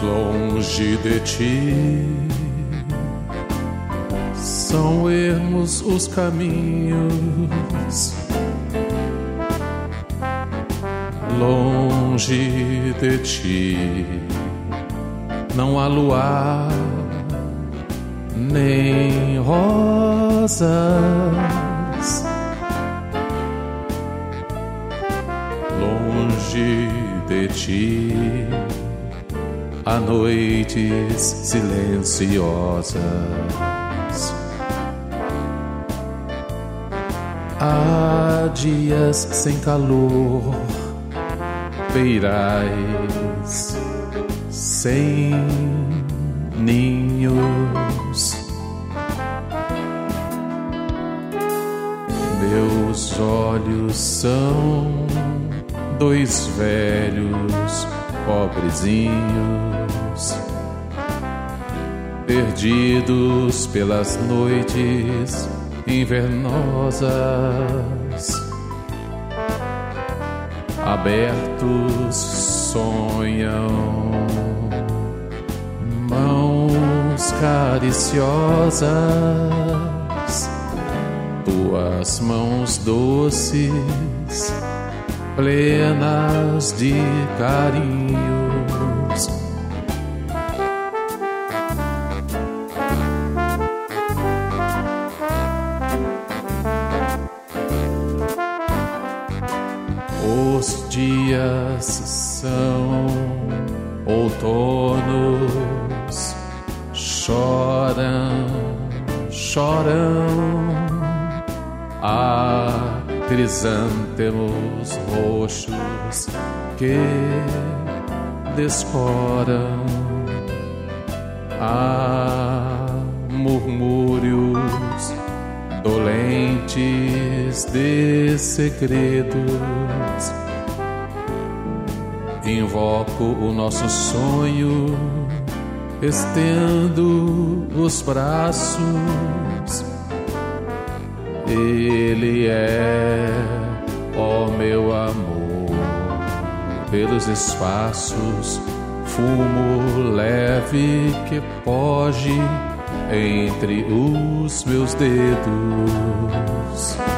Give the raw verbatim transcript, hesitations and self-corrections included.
Longe de ti são ermos os caminhos, longe de ti não há luar nem rosas, longe de ti há noites silenciosas, há dias sem calor, beirais sem ninhos. Meus olhos são dois velhos pobrezinhos, perdidos pelas noites invernosas, abertos sonham, mãos cariciosas, tuas mãos doces, plenas de carinhos. Os dias são outonos, choram, choram, há crisântemos roxos que descoram, há murmúrios dolentes de segredos. Invoco o nosso sonho, estendo os braços. Ele é, ó meu amor, pelos espaços, fumo leve que foge entre os meus dedos.